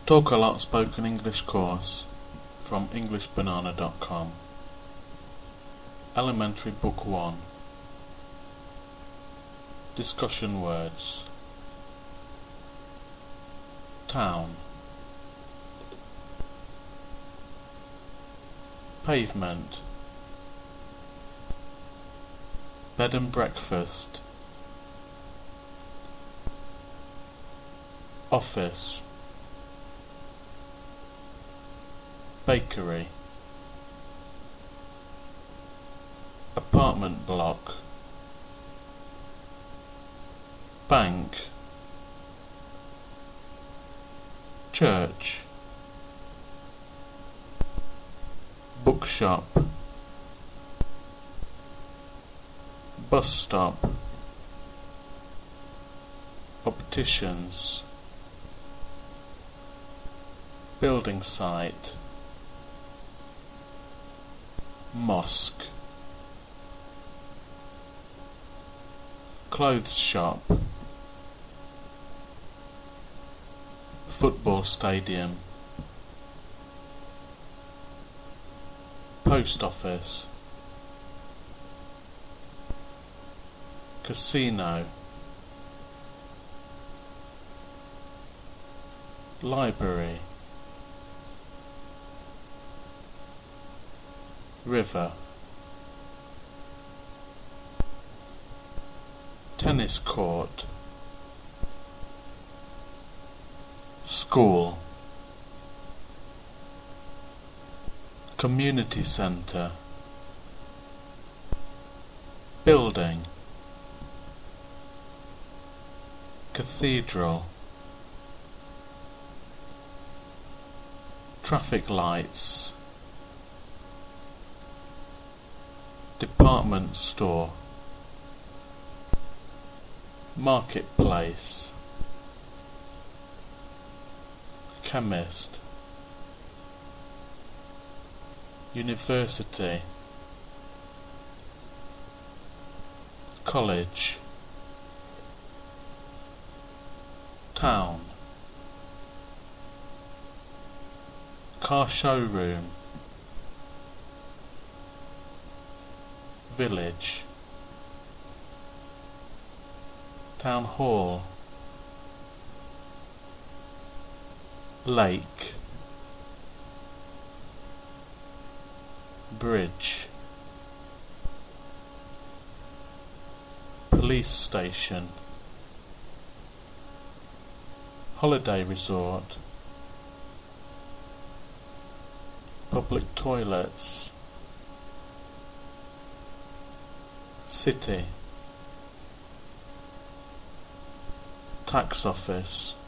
Talk a Lot Spoken English course from EnglishBanana.com. Elementary Book 1. Discussion words. Town. Pavement. Bed and breakfast. Office. Bakery. Apartment block. Bank. Church. Bookshop. Bus stop. Opticians. Building site. Mosque. Clothes shop. Football stadium. Post office. Casino. Library. River. Tennis court. School. Community centre. Building. Cathedral. Traffic lights. Department store. Marketplace. Chemist. University. College. Town. Car showroom. Village. Town hall. Lake. Bridge. Police station. Holiday resort. Public toilets. City. Tax office.